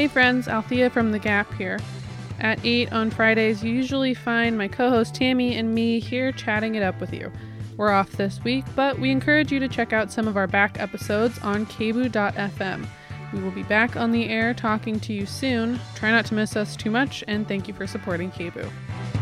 Hey friends, Althea from The Gap here. At 8 on Fridays, you usually find my co-host Tammy and me here chatting it up with you. We're off this week, but we encourage you to check out some of our back episodes on kboo.fm. We will be back on the air talking to you soon. Try not to miss us too much, and thank you for supporting KBOO.